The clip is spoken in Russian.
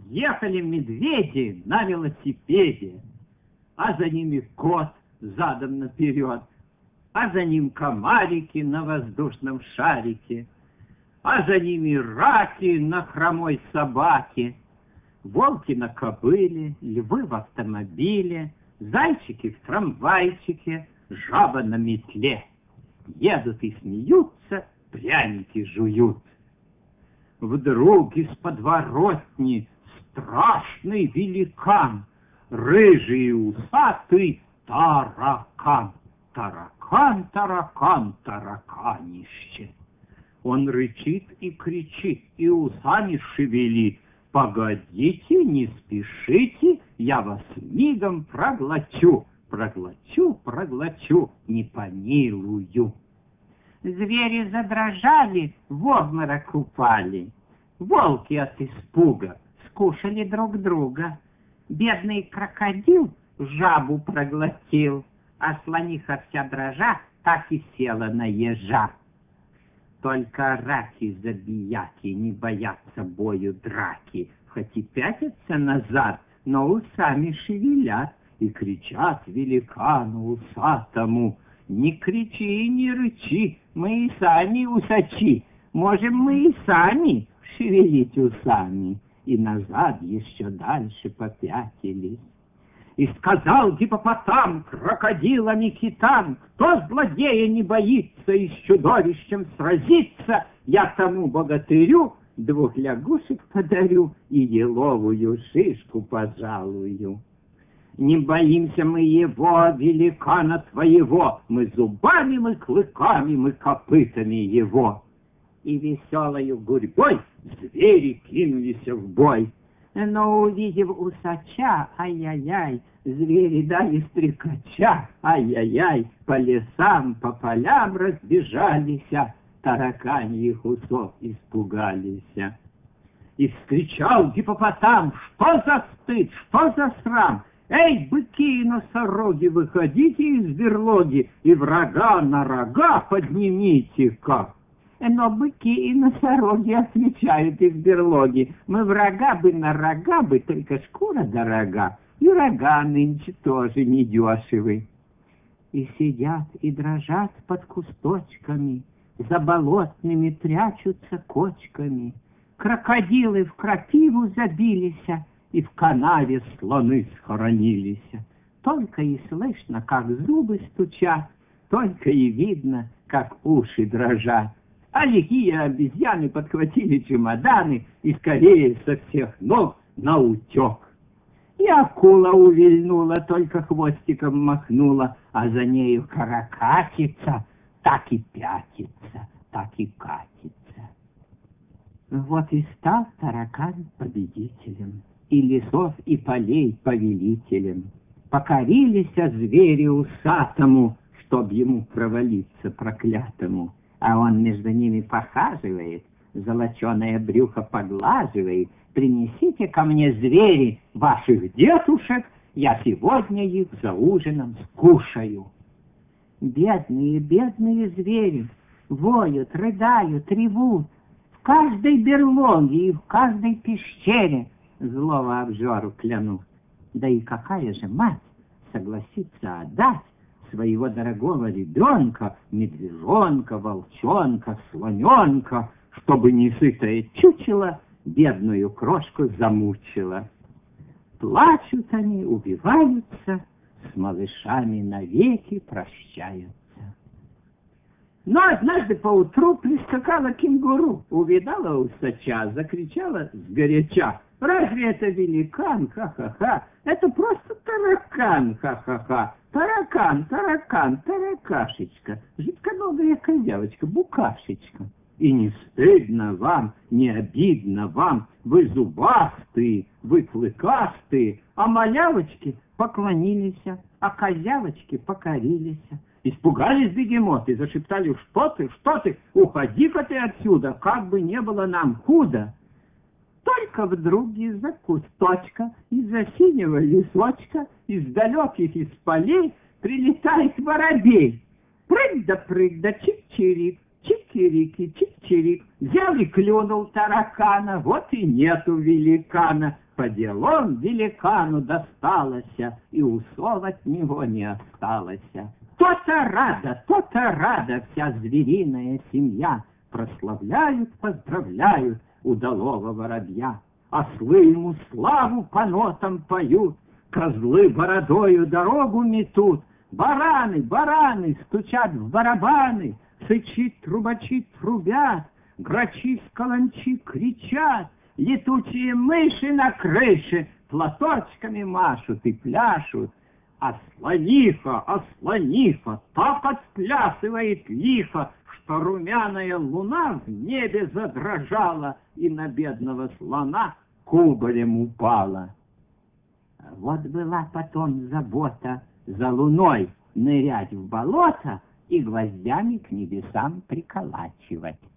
Ехали медведи на велосипеде, а за ними кот задом наперед, а за ним комарики на воздушном шарике, а за ними раки на хромой собаке, волки на кобыле, львы в автомобиле, зайчики в трамвайчике, жаба на метле. Едут и смеются, пряники жуют. Вдруг из подворотни страшный великан, рыжий и усатый таракан. Таракан, таракан, тараканище. Он рычит и кричит, и усами шевелит. Погодите, не спешите, я вас мигом проглочу. Проглочу, проглочу, не помилую. Звери задрожали, в обморок упали. Волки от испуга скушали друг друга. Бедный крокодил жабу проглотил, а слониха вся дрожа так и села на ежа. Только раки-забияки не боятся бою драки, хоть и пятятся назад, но усами шевелят и кричат великану усатому: «Не кричи, не рычи, мы и сами усачи, можем мы и сами шевелить усами». И назад еще дальше попятились. И сказал гиппопотам крокодилам и китам: «Кто злодея не боится и с чудовищем сразиться, я тому богатырю 2 лягушек подарю и еловую шишку пожалую». Не боимся мы его, великана твоего, мы зубами, мы клыками, мы копытами его. И веселою гурьбой звери кинулись в бой. Но, увидев усача, ай-яй-яй, звери дали стрекача, ай-яй-яй, по лесам, по полям разбежались, тараканьих усов испугались. И вскричал гиппопотам: «Что за стыд, что за срам? Эй, быки и носороги, выходите из берлоги и врага на рога поднимите-ка». Но быки и носороги отвечают из берлоги: «Мы врага бы на рога бы, только шкура дорога, и рога нынче тоже недешевы». И сидят и дрожат под кусточками, за болотными прячутся кочками. Крокодилы в крапиву забились, и в канаве слоны схоронились. Только и слышно, как зубы стучат, только и видно, как уши дрожат. А лихие обезьяны подхватили чемоданы и скорее со всех ног наутек. И акула увильнула, только хвостиком махнула, а за нею каракатица так и пятится, так и катится. Вот и стал таракан победителем, и лесов, и полей повелителем. Покорились звери усатому, чтоб ему провалиться проклятому. А он между ними похаживает, золоченое брюхо поглаживает. «Принесите ко мне, звери, ваших детушек, я сегодня их за ужином скушаю». Бедные, бедные звери воют, рыдают, ревут. В каждой берлоге и в каждой пещере злого обжору клянут. Да и какая же мать согласится отдать своего дорогого ребенка, медвежонка, волчонка, слоненка, чтобы несытое чучело бедную крошку замучило. Плачут они, убиваются, с малышами навеки прощаются. Но однажды поутру прискакала кенгуру, увидала усача, закричала сгоряча: «Разве это великан? Ха-ха-ха! Это просто таракан! Ха-ха-ха! Таракан, таракан, таракашечка! Жидконогая козявочка, букашечка! И не стыдно вам, не обидно вам, вы зубастые, вы клыкастые, а малявочки поклонились, а козявочки покорились». Испугались бегемоты, зашептали: что ты, уходи-ка ты отсюда, как бы не было нам худо. Только вдруг из-за кусточка, из-за синего лесочка, из далеких из полей прилетает воробей. Прыг да чик-чирик, чик-чирики, чик чирик. Взял и клюнул таракана, вот и нету великана. По делам великану досталось, и усов от него не осталось. То-то рада вся звериная семья. Прославляют, поздравляют удалого воробья. Ослы ему славу по нотам поют, козлы бородою дорогу метут. Бараны стучат в барабаны, сычи, трубачи трубят, грачи с каланчи кричат, летучие мыши на крыше платочками машут и пляшут. А слониха, так отплясывает лихо, что румяная луна в небе задрожала и на бедного слона кубарем упала. Вот была потом забота за луной нырять в болото и гвоздями к небесам приколачивать.